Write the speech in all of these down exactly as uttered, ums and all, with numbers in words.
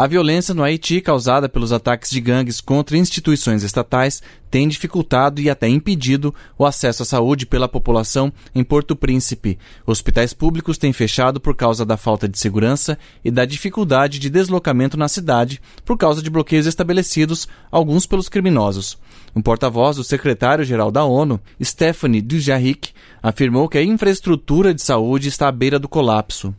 A violência no Haiti, causada pelos ataques de gangues contra instituições estatais, tem dificultado e até impedido o acesso à saúde pela população em Porto Príncipe. Hospitais públicos têm fechado por causa da falta de segurança e da dificuldade de deslocamento na cidade por causa de bloqueios estabelecidos, alguns pelos criminosos. Um porta-voz do secretário-geral da ONU, Stéphane Dujarric, afirmou que a infraestrutura de saúde está à beira do colapso.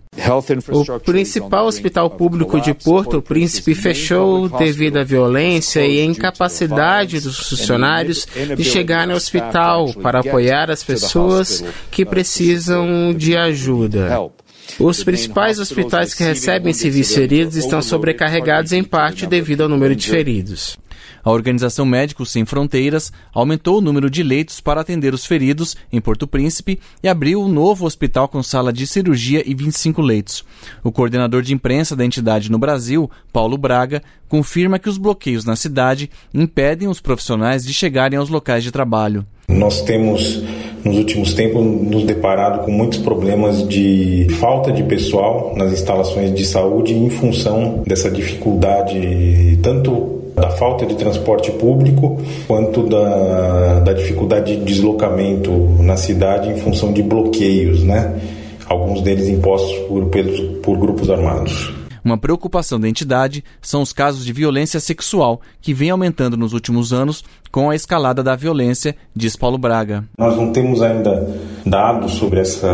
O principal hospital público de Porto Príncipe fechou devido à violência e à incapacidade dos funcionários de chegar no hospital para apoiar as pessoas que precisam de ajuda. Os principais hospitais que recebem civis feridos estão sobrecarregados em parte devido ao número de feridos. A Organização Médicos Sem Fronteiras aumentou o número de leitos para atender os feridos em Porto Príncipe e abriu um novo hospital com sala de cirurgia e vinte e cinco leitos. O coordenador de imprensa da entidade no Brasil, Paulo Braga, confirma que os bloqueios na cidade impedem os profissionais de chegarem aos locais de trabalho. Nós temos, nos últimos tempos, nos deparado com muitos problemas de falta de pessoal nas instalações de saúde em função dessa dificuldade, tanto da falta de transporte público, quanto da, da dificuldade de deslocamento na cidade em função de bloqueios, né? Alguns deles impostos por, pelos, por grupos armados. Uma preocupação da entidade são os casos de violência sexual, que vem aumentando nos últimos anos com a escalada da violência, diz Paulo Braga. Nós não temos ainda dados sobre essa,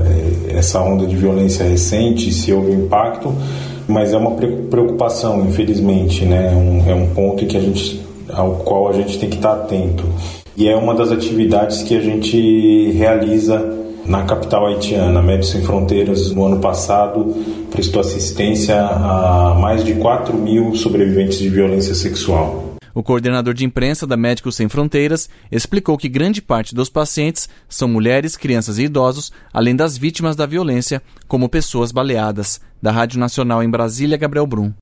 essa onda de violência recente, se houve impacto, mas é uma preocupação, infelizmente, né? Um, é um ponto que a gente, ao qual a gente tem que estar atento. E é uma das atividades que a gente realiza na capital haitiana. Médicos Sem Fronteiras, no ano passado, prestou assistência a mais de quatro mil sobreviventes de violência sexual. O coordenador de imprensa da Médicos Sem Fronteiras explicou que grande parte dos pacientes são mulheres, crianças e idosos, além das vítimas da violência, como pessoas baleadas. Da Rádio Nacional em Brasília, Gabriel Brum.